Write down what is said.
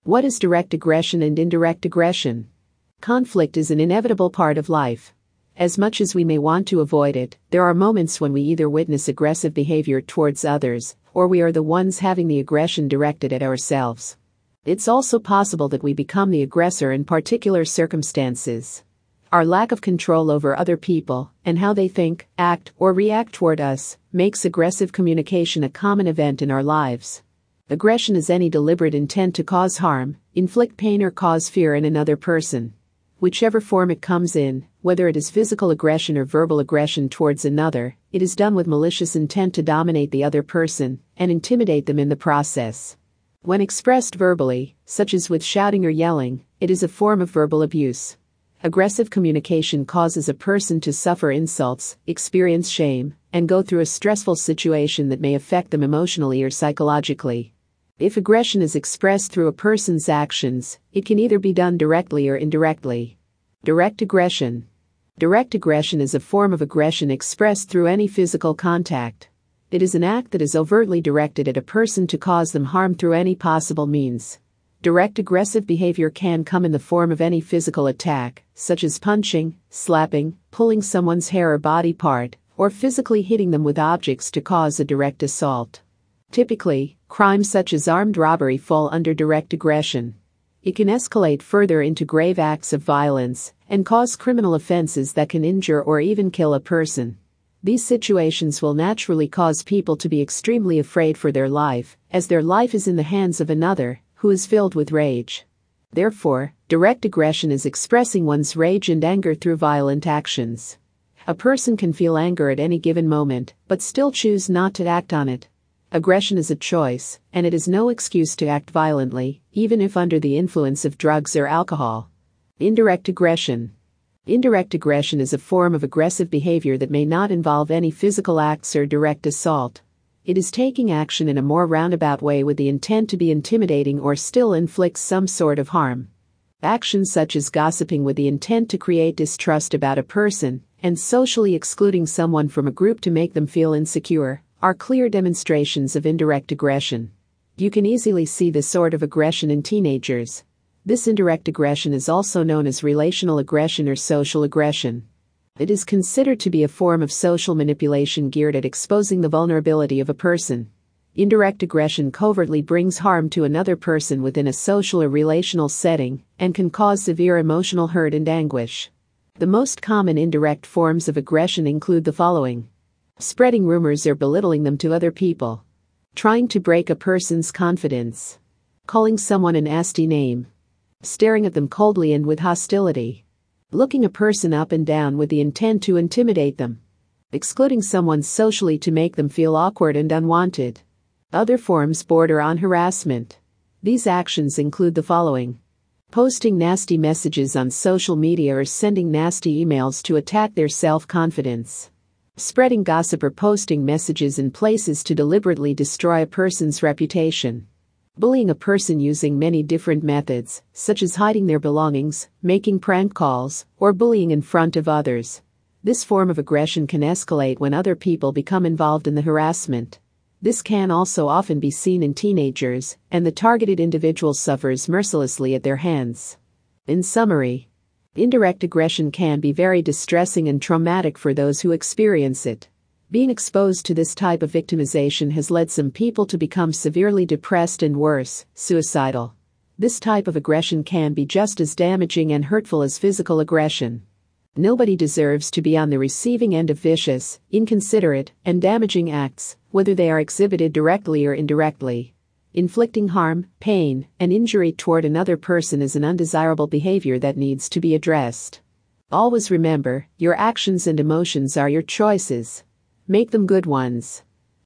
What is direct aggression and indirect aggression? Conflict is an inevitable part of life. As much as we may want to avoid it, there are moments when we either witness aggressive behavior towards others, or we are the ones having the aggression directed at ourselves. It's also possible that we become the aggressor in particular circumstances. Our lack of control over other people, and how they think, act, or react toward us, makes aggressive communication a common event in our lives. Aggression is any deliberate intent to cause harm, inflict pain, or cause fear in another person. Whichever form it comes in, whether it is physical aggression or verbal aggression towards another, it is done with malicious intent to dominate the other person and intimidate them in the process. When expressed verbally, such as with shouting or yelling, it is a form of verbal abuse. Aggressive communication causes a person to suffer insults, experience shame, and go through a stressful situation that may affect them emotionally or psychologically. If aggression is expressed through a person's actions, it can either be done directly or indirectly. Direct aggression. Direct aggression is a form of aggression expressed through any physical contact. It is an act that is overtly directed at a person to cause them harm through any possible means. Direct aggressive behavior can come in the form of any physical attack, such as punching, slapping, pulling someone's hair or body part, or physically hitting them with objects to cause a direct assault. Typically, crimes such as armed robbery fall under direct aggression. It can escalate further into grave acts of violence and cause criminal offenses that can injure or even kill a person. These situations will naturally cause people to be extremely afraid for their life, as their life is in the hands of another, who is filled with rage. Therefore, direct aggression is expressing one's rage and anger through violent actions. A person can feel anger at any given moment, but still choose not to act on it. Aggression is a choice, and it is no excuse to act violently, even if under the influence of drugs or alcohol. Indirect aggression. Indirect aggression is a form of aggressive behavior that may not involve any physical acts or direct assault. It is taking action in a more roundabout way with the intent to be intimidating or still inflict some sort of harm. Actions such as gossiping with the intent to create distrust about a person, and socially excluding someone from a group to make them feel insecure, are clear demonstrations of indirect aggression. You can easily see this sort of aggression in teenagers. This indirect aggression is also known as relational aggression or social aggression. It is considered to be a form of social manipulation geared at exposing the vulnerability of a person. Indirect aggression covertly brings harm to another person within a social or relational setting and can cause severe emotional hurt and anguish. The most common indirect forms of aggression include the following: spreading rumors or belittling them to other people, trying to break a person's confidence, calling someone a nasty name, staring at them coldly and with hostility, looking a person up and down with the intent to intimidate them, excluding someone socially to make them feel awkward and unwanted. Other forms border on harassment. These actions include the following: posting nasty messages on social media or sending nasty emails to attack their self-confidence, spreading gossip or posting messages in places to deliberately destroy a person's reputation, bullying a person using many different methods, such as hiding their belongings, making prank calls, or bullying in front of others. This form of aggression can escalate when other people become involved in the harassment. This can also often be seen in teenagers, and the targeted individual suffers mercilessly at their hands. In summary, indirect aggression can be very distressing and traumatic for those who experience it. Being exposed to this type of victimization has led some people to become severely depressed and worse, suicidal. This type of aggression can be just as damaging and hurtful as physical aggression. Nobody deserves to be on the receiving end of vicious, inconsiderate, and damaging acts, whether they are exhibited directly or indirectly. Inflicting harm, pain, and injury toward another person is an undesirable behavior that needs to be addressed. Always remember, your actions and emotions are your choices. Make them good ones.